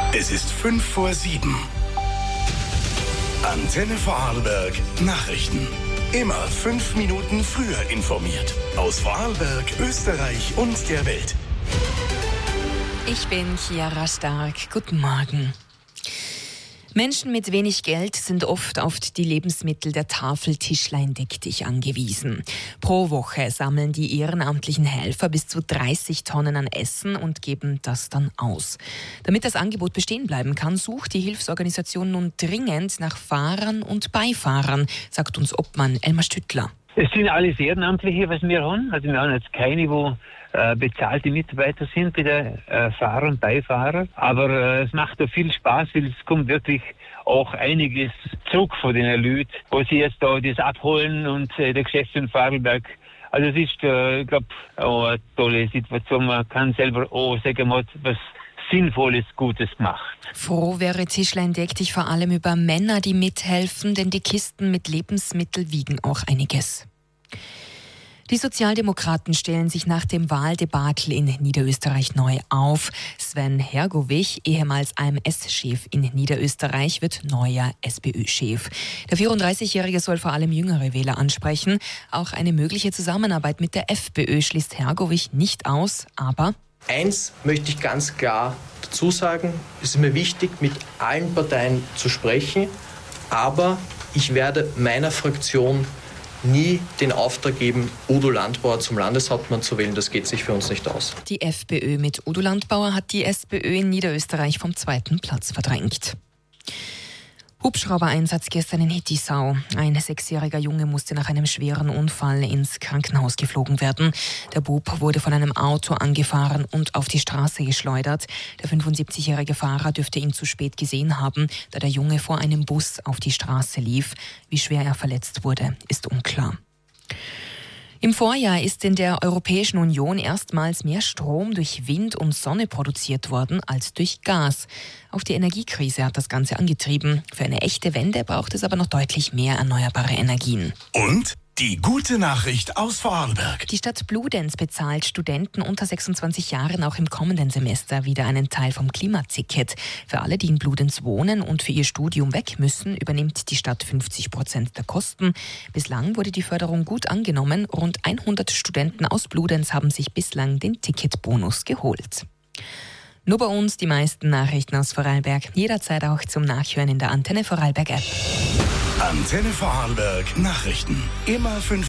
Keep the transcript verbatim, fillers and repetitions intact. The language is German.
Es ist fünf vor sieben. Antenne Vorarlberg Nachrichten. Immer fünf Minuten früher informiert. Aus Vorarlberg, Österreich und der Welt. Ich bin Chiara Stark. Guten Morgen. Menschen mit wenig Geld sind oft auf die Lebensmittel der Tafel Tischlein deck dich angewiesen. Pro Woche sammeln die ehrenamtlichen Helfer bis zu dreißig Tonnen an Essen und geben das dann aus. Damit das Angebot bestehen bleiben kann, sucht die Hilfsorganisation nun dringend nach Fahrern und Beifahrern, sagt uns Obmann Elmar Stüttler. Es sind alles Ehrenamtliche, was wir haben. Also wir haben jetzt keine, wo äh, bezahlte Mitarbeiter sind bei der äh, Fahrer und Beifahrer. Aber äh, es macht da viel Spaß, weil es kommt wirklich auch einiges zurück von den Leuten, wo sie jetzt da das abholen und äh, der Geschäft in Vorarlberg. Also es ist, äh, ich glaube, eine tolle Situation. Man kann selber auch sagen, man hat was Sinnvolles, Gutes gemacht. Froh wäre Tischlein deck dich vor allem über Männer, die mithelfen, denn die Kisten mit Lebensmitteln wiegen auch einiges. Die Sozialdemokraten stellen sich nach dem Wahldebakel in Niederösterreich neu auf. Sven Hergovich, ehemals A M S-Chef in Niederösterreich, wird neuer SPÖ-Chef. Der vierunddreißigjährige soll vor allem jüngere Wähler ansprechen. Auch eine mögliche Zusammenarbeit mit der FPÖ schließt Hergovich nicht aus, aber Eins möchte ich ganz klar dazu sagen, es ist mir wichtig, mit allen Parteien zu sprechen, aber ich werde meiner Fraktion nie den Auftrag geben, Udo Landbauer zum Landeshauptmann zu wählen. Das geht sich für uns nicht aus. Die FPÖ mit Udo Landbauer hat die SPÖ in Niederösterreich vom zweiten Platz verdrängt. Hubschrauber-Einsatz gestern in Hittisau. Ein sechsjähriger Junge musste nach einem schweren Unfall ins Krankenhaus geflogen werden. Der Bub wurde von einem Auto angefahren und auf die Straße geschleudert. Der fünfundsiebzigjährige Fahrer dürfte ihn zu spät gesehen haben, da der Junge vor einem Bus auf die Straße lief. Wie schwer er verletzt wurde, ist unklar. Im Vorjahr ist in der Europäischen Union erstmals mehr Strom durch Wind und Sonne produziert worden als durch Gas. Auch die Energiekrise hat das Ganze angetrieben. Für eine echte Wende braucht es aber noch deutlich mehr erneuerbare Energien. Und die gute Nachricht aus Vorarlberg. Die Stadt Bludenz bezahlt Studenten unter sechsundzwanzig Jahren auch im kommenden Semester wieder einen Teil vom Klimaticket. Für alle, die in Bludenz wohnen und für ihr Studium weg müssen, übernimmt die Stadt fünfzig Prozent der Kosten. Bislang wurde die Förderung gut angenommen. Rund hundert Studenten aus Bludenz haben sich bislang den Ticketbonus geholt. Nur bei uns die meisten Nachrichten aus Vorarlberg. Jederzeit auch zum Nachhören in der Antenne Vorarlberg App. Antenne Vorarlberg Nachrichten. Immer fünf